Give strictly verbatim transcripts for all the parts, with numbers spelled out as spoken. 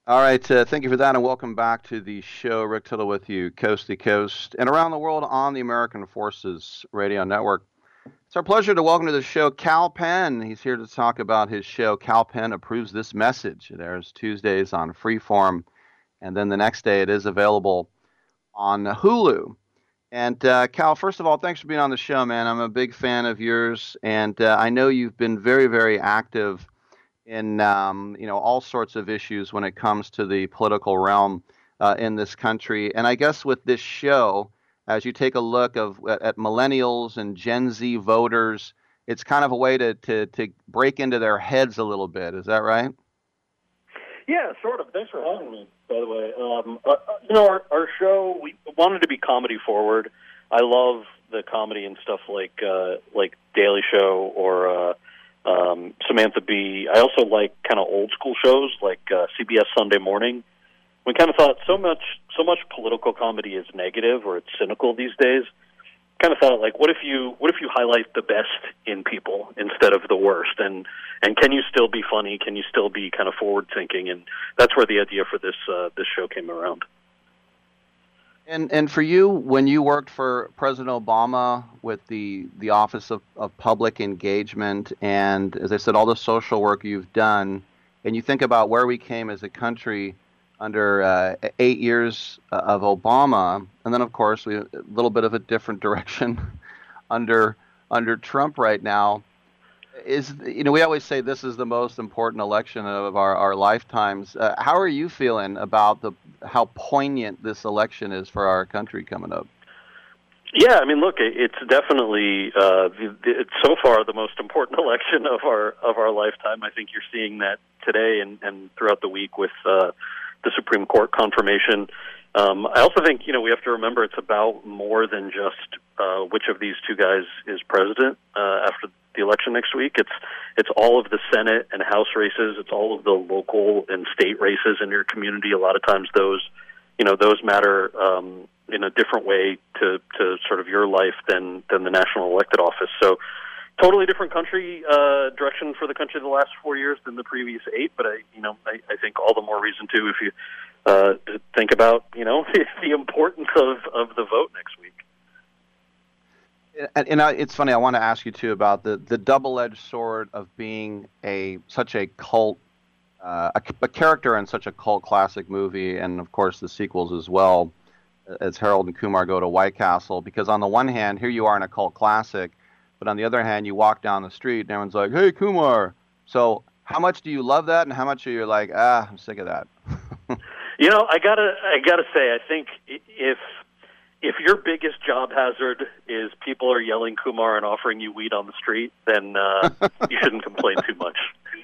All right, uh, thank you for that, and welcome back to the show. Rick Tittle with you, coast to coast and around the world on the American Forces Radio Network. It's our pleasure to welcome to the show Kal Penn. He's here to talk about his show. Kal Penn Approves This Message. It airs Tuesdays on Freeform, and then the next day it is available on Hulu. And uh, Kal, first of all, thanks for being on the show, man. I'm a big fan of yours, and uh, I know you've been very, very active in um, you know all sorts of issues when it comes to the political realm uh, in this country. And I guess with this show, as you take a look of at, at millennials and Gen Z voters, it's kind of a way to, to to break into their heads a little bit. Is that right? Yeah, sort of. Thanks for having me, by the way. Um, uh, you know, our, our show, we wanted to be comedy forward. I love the comedy and stuff like uh, like Daily Show or uh, um, Samantha Bee. I also like kind of old school shows like uh, C B S Sunday Morning. We kind of thought so much so much political comedy is negative or it's cynical these days. Kind of thought like, what if you what if you highlight the best in people instead of the worst, and and can you still be funny? Can you still be kind of forward thinking? And that's where the idea for this uh, this show came around. And and for you, when you worked for President Obama with the the Office of, of Public Engagement, and as I said, all the social work you've done, and you think about where we came as a country under uh, eight years uh, of Obama, and then of course we a little bit of a different direction under under Trump right now. Is you know we always say this is the most important election of our, our lifetimes. Uh, how are you feeling about the how poignant this election is for our country coming up? Yeah, I mean, look, it's definitely uh, it's so far the most important election of our of our lifetime. I think you're seeing that today and, and throughout the week with uh, the Supreme Court confirmation. Um, I also think you know we have to remember it's about more than just uh, which of these two guys is president uh, after the election next week. It's it's all of the Senate and House races. It's all of the local and state races in your community. A lot of times those you know those matter um, in a different way to, to sort of your life than than the national elected office. So totally different country uh, direction for the country the last four years than the previous eight. But I you know I, I think all the more reason to if you uh, to think about you know the importance of, of the vote next week. And, and I, it's funny. I want to ask you too about the, the double-edged sword of being a such a cult, uh, a, a character in such a cult classic movie, and of course the sequels as well, as Harold and Kumar Go to White Castle. Because on the one hand, here you are in a cult classic, but on the other hand, you walk down the street and everyone's like, "Hey, Kumar." So how much do you love that, and how much are you like, "Ah, I'm sick of that"? you know, I gotta I gotta say, I think if If your biggest job hazard is people are yelling Kumar and offering you weed on the street, then uh, you shouldn't complain too much.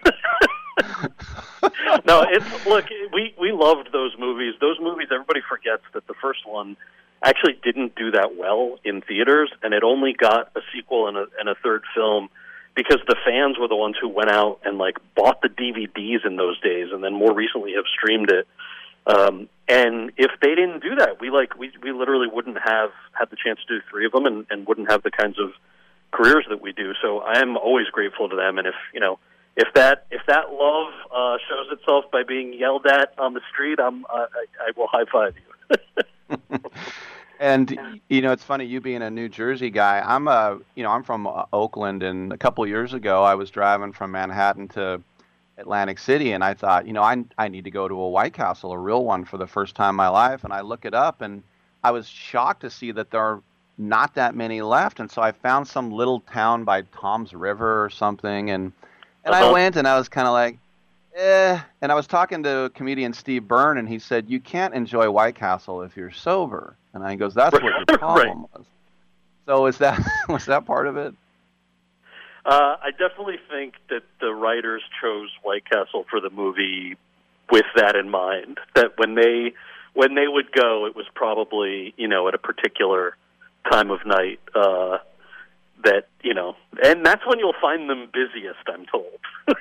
no, it's look, we we loved those movies. Those movies, everybody forgets that the first one actually didn't do that well in theaters, and it only got a sequel and a, and a third film because the fans were the ones who went out and like bought the D V Ds in those days, and then more recently have streamed it. Um, and if they didn't do that, we like we we literally wouldn't have had the chance to do three of them, and, and wouldn't have the kinds of careers that we do. So I am always grateful to them. And if you know if that if that love uh, shows itself by being yelled at on the street, I'm uh, I, I will high five you. And you know, it's funny you being a New Jersey guy. I'm a you know I'm from uh, Oakland, and a couple years ago I was driving from Manhattan to Atlantic City, and I thought, you know, I I need to go to a White Castle, a real one, for the first time in my life. And I look it up, and I was shocked to see that there are not that many left. And so I found some little town by Tom's River or something, and and Uh-huh. I went, and I was kind of like, eh. And I was talking to comedian Steve Byrne, and he said, you can't enjoy White Castle if you're sober. And I goes, that's what your problem Right. was. So is that was that part of it? Uh, I definitely think that the writers chose White Castle for the movie with that in mind. That when they when they would go, it was probably you know at a particular time of night. Uh, that you know, and that's when you'll find them busiest. I'm told.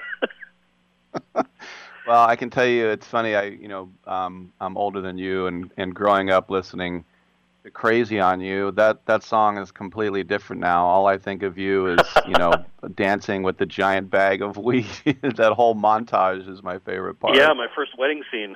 Well, I can tell you, it's funny. I, you know, um, I'm older than you, and, and growing up listening Crazy on You. That that song is completely different now. All I think of you is, you know, dancing with the giant bag of weed. That whole montage is my favorite part. Yeah, my first wedding scene.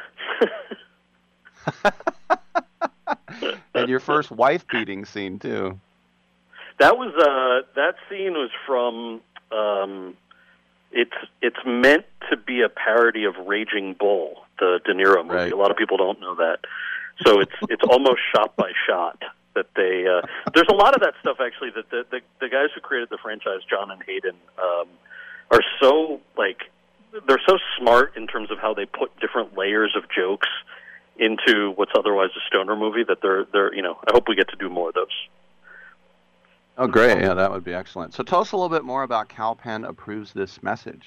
And your first wife beating scene too. That was uh that scene was from um it's it's meant to be a parody of Raging Bull, the De Niro movie. Right. A lot of people don't know that. So it's it's almost shot by shot that they uh there's a lot of that stuff actually that the the, the guys who created the franchise, John and Hayden, um are so like they're so smart in terms of how they put different layers of jokes into what's otherwise a stoner movie that they're they're you know, I hope we get to do more of those. Oh, great. Yeah, that would be excellent. So tell us a little bit more about Kal Penn Approves This Message.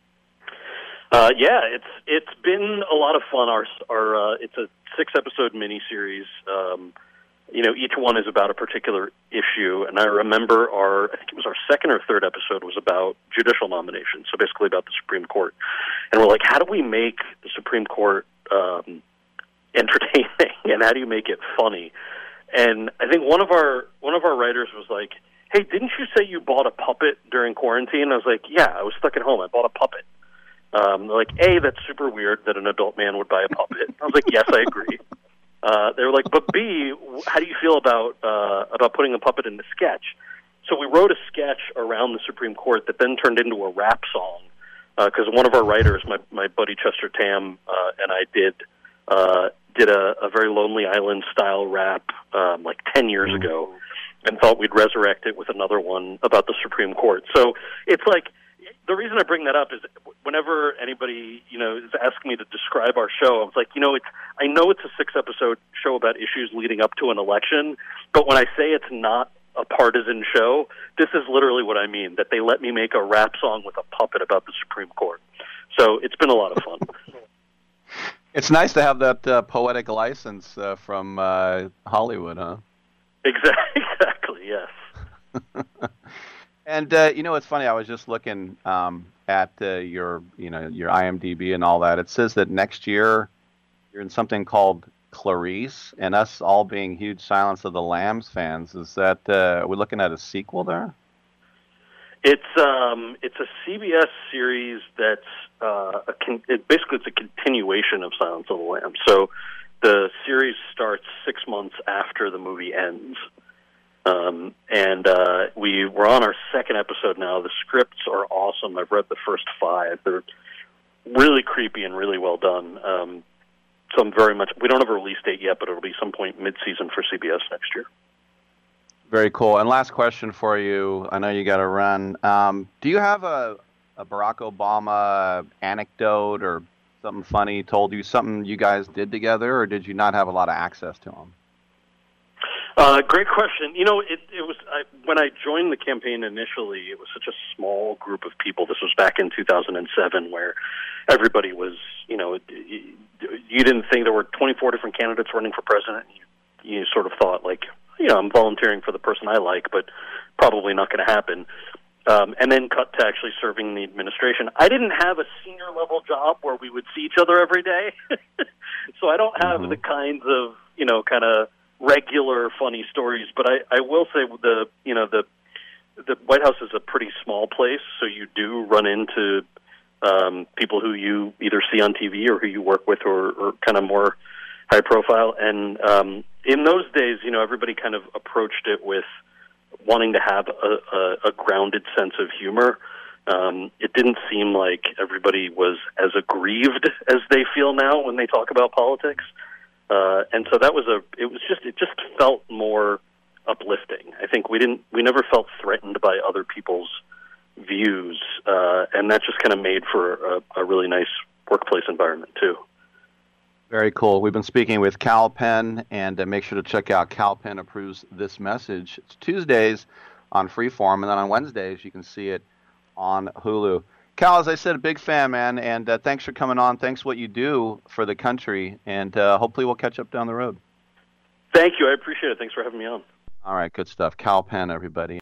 Uh, yeah, it's it's been a lot of fun. Our our uh, it's a six episode miniseries. Um, you know, each one is about a particular issue, and I remember our I think it was our second or third episode was about judicial nominations. So basically about the Supreme Court, and we're like, how do we make the Supreme Court um, entertaining, and how do you make it funny? And I think one of our one of our writers was like, "Hey, didn't you say you bought a puppet during quarantine?" I was like, "Yeah, I was stuck at home. I bought a puppet." Um, they're like, "A, that's super weird that an adult man would buy a puppet." I was like, "Yes, I agree." Uh, they were like, "But B, how do you feel about uh, about putting a puppet in the sketch?" So we wrote a sketch around the Supreme Court that then turned into a rap song because uh, one of our writers, my my buddy Chester Tam, uh, and I did. Uh, did a, a very Lonely Island style rap um, like ten years Mm-hmm. ago and thought we'd resurrect it with another one about the Supreme Court. So it's like, the reason I bring that up is whenever anybody, you know, is asking me to describe our show, I was like, you know, it's, I know it's a six episode show about issues leading up to an election, but when I say it's not a partisan show, this is literally what I mean, that they let me make a rap song with a puppet about the Supreme Court. So it's been a lot of fun. It's nice to have that uh, poetic license uh, from uh, Hollywood, huh? Exactly, exactly, yes. And uh, you know, it's funny. I was just looking um, at uh, your, you know, your I M D B and all that. It says that next year you're in something called Clarice, and us all being huge Silence of the Lambs fans. Is that uh, are we looking at a sequel there? It's um, it's a C B S series that's uh, a con- it, basically it's a continuation of Silence of the Lambs. So the series starts six months after the movie ends, um, and uh, we we're on our second episode now. The scripts are awesome. I've read the first five. They're really creepy and really well done. Um, so I'm very much. We don't have a release date yet, but it'll be some point mid-season for C B S next year. Very cool. And last question for you. I know you got to run. Um, do you have a, a Barack Obama anecdote or something funny told you, something you guys did together, or did you not have a lot of access to him? Uh, great question. You know, it, it was I, when I joined the campaign initially, it was such a small group of people. This was back in two thousand seven where everybody was, you know, you, you didn't think there were twenty-four different candidates running for president. You, you sort of thought, like, you know, I'm volunteering for the person I like, but probably not going to happen. Um, and then cut to actually serving the administration. I didn't have a senior level job where we would see each other every day. So I don't have Mm-hmm. the kinds of, you know, kind of regular funny stories, but I, I will say the, you know, the, the White House is a pretty small place. So you do run into, um, people who you either see on T V or who you work with or, or kind of more high profile. And, um, in those days, you know, everybody kind of approached it with wanting to have a, a, a grounded sense of humor. Um, it didn't seem like everybody was as aggrieved as they feel now when they talk about politics. Uh, and so that was a, it was just, it just felt more uplifting. I think we didn't, we never felt threatened by other people's views. Uh, and that just kind of made for a, a really nice workplace environment too. Very cool. We've been speaking with Kal Penn, and uh, make sure to check out Kal Penn Approves This Message. It's Tuesdays on Freeform, and then on Wednesdays you can see it on Hulu. Kal, as I said, a big fan, man, and uh, thanks for coming on. Thanks for what you do for the country, and uh, hopefully we'll catch up down the road. Thank you. I appreciate it. Thanks for having me on. All right, good stuff. Kal Penn, everybody.